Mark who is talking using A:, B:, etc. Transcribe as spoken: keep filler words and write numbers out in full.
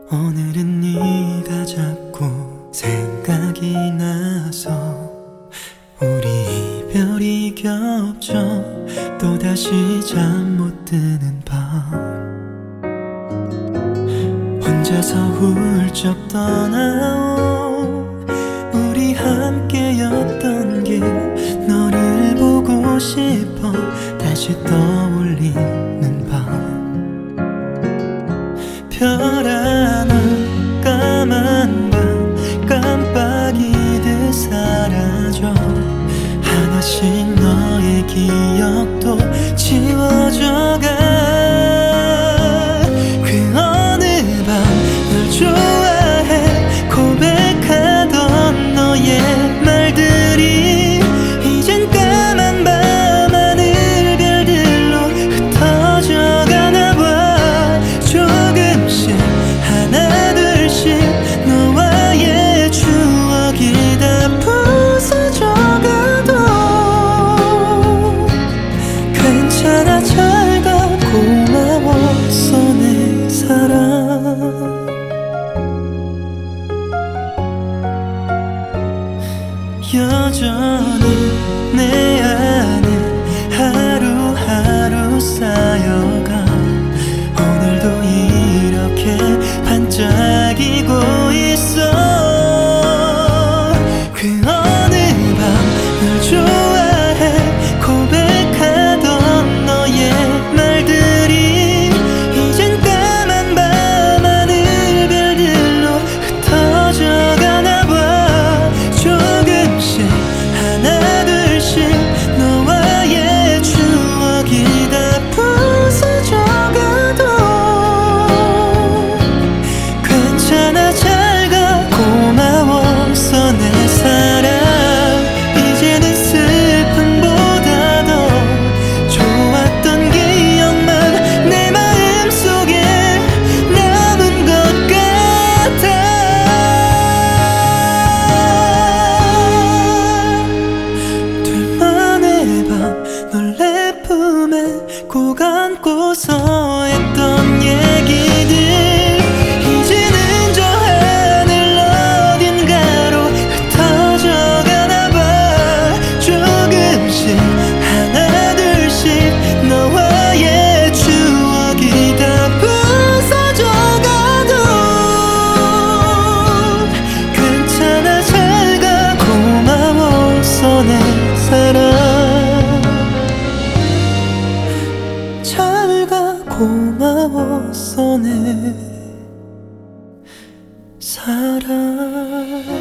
A: 오늘은 네가 자꾸 생각이 나서 우리 이별이 겹쳐 또다시 잠 못 드는 밤 혼자서 훌쩍 떠나온 우리 함께였던 길 너를 보고 싶어 다시 떠올리는 밤 별 하나 까만 밤 깜빡이듯 사라져 하나씩 너의 기억도 지워져가 그 어느 밤 널 좋아해 고백하던 너의 말들이 이젠 까만 밤 하늘별들로 흩어져 가나봐 조금씩 하나둘씩 너와의 추억이 다 부서져가도 괜찮아 잘 가 고마웠어 내 사랑 여전히 내 안에 하루하루 쌓여가 오늘도 이렇게 반짝이고 있어 그 어느 밤 널 좋아해 고백하던 너의 말들이 이젠 까만 밤 하늘별들로 흩어져 가나봐 조금씩 하나둘씩 너와의 추억이 다 부서져가도 괜찮아 잘 가 고마웠어 내 사랑 이제는 슬픔보다 더 좋았던 기억만 내 마음속에 남은 것 같아 둘만의 밤 널 내 품에 꼭 안고서 했던 얘기들 이제는 저 하늘 어딘가로 흩어져 가나봐 조금씩 하나둘씩 너와의 추억이 다 부서져가도 괜찮아 잘 가 고마웠어 내 사랑 잘 가 고마웠어 내 사랑